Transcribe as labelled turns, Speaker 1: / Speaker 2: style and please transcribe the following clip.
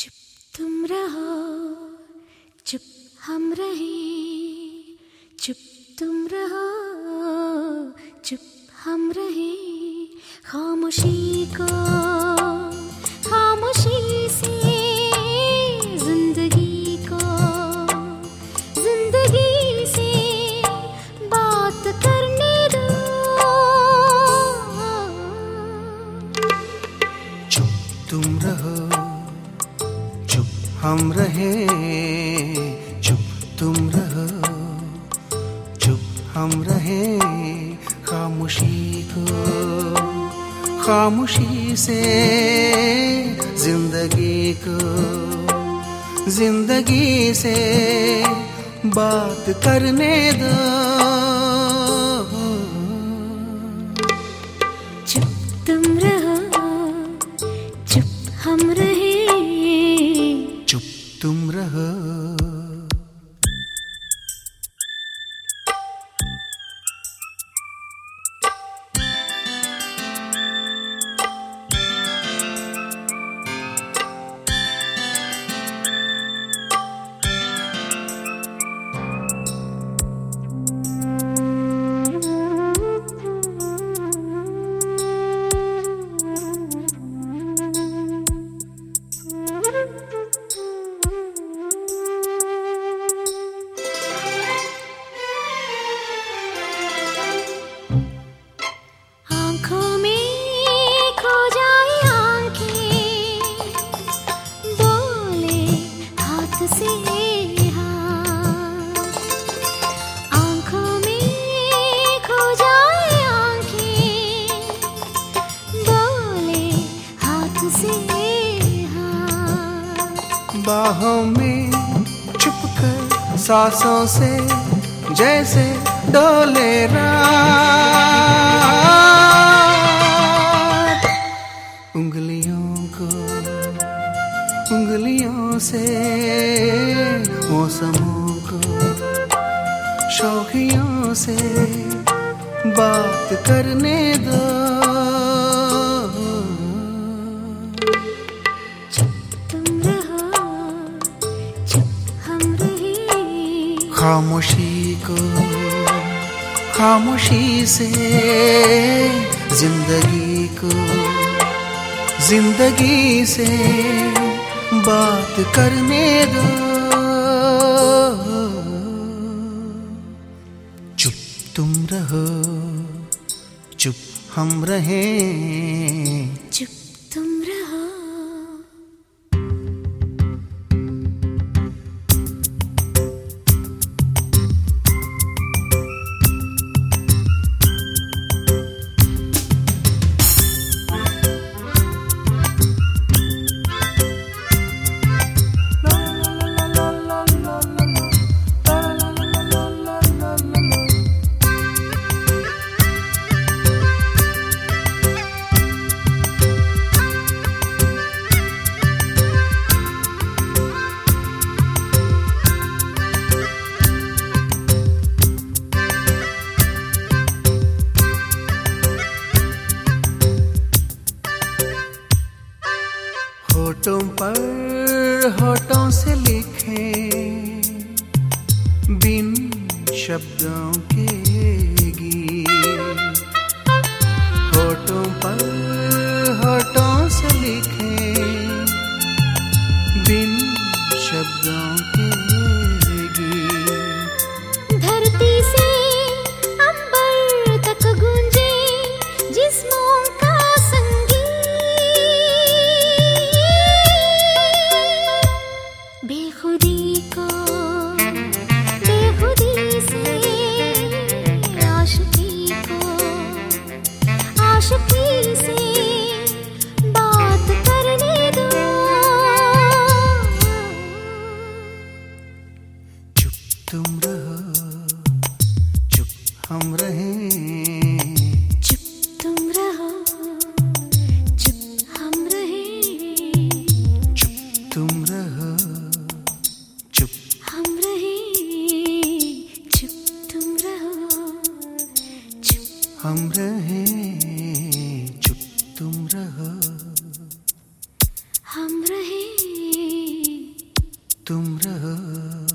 Speaker 1: चुप तुम रहो, चुप हम रहे, चुप तुम रहो, चुप हम रहे। खामोशी को खामोशी से जिंदगी को जिंदगी से बात करने दो।
Speaker 2: चुप तुम रहो, चुप हम रहे, चुप तुम रहो, चुप हम रहे। खामोशी को खामोशी से जिंदगी को जिंदगी से बात करने दो।
Speaker 1: चुप तुम रहो, चुप हम रहे,
Speaker 2: चुप तुम रहो।
Speaker 1: आँखों में खो जाए आँखें, बोले हाथ से हाथ। आँखों में खो जाए आँखें, बोले हाथ से हाथ।
Speaker 2: बाहों में छुपकर सांसों से जैसे डोले रात। उंगलियों से मौसमों को शौकियों से बात करने दो।
Speaker 1: चुप तुम रहो, चुप हम रहे।
Speaker 2: खामोशी को खामोशी से जिंदगी को जिंदगी से बात करने दो। चुप तुम रहो, चुप हम रहे,
Speaker 1: चुप तुम रहो।
Speaker 2: होठों पर होठों से लिखे बिन शब्दों के गीत। होठों पर होठों से लिखे बिन शब्दों के गीत।
Speaker 1: धरती से अंबर तक गूंजे जिस्मों का संगीत। बेखुदी को बेखुदी से आशिकी से बात करने दो।
Speaker 2: चुप तुम रहो, चुप हम रहे,
Speaker 1: चुप तुम रहो, चुप हम रहे,
Speaker 2: चुप तुम रहो, चुप
Speaker 1: हम रहे, चुप तुम रहो, चुप
Speaker 2: हम रहे, चुप तुम रहो।
Speaker 1: हम रहे।
Speaker 2: तुम रहो।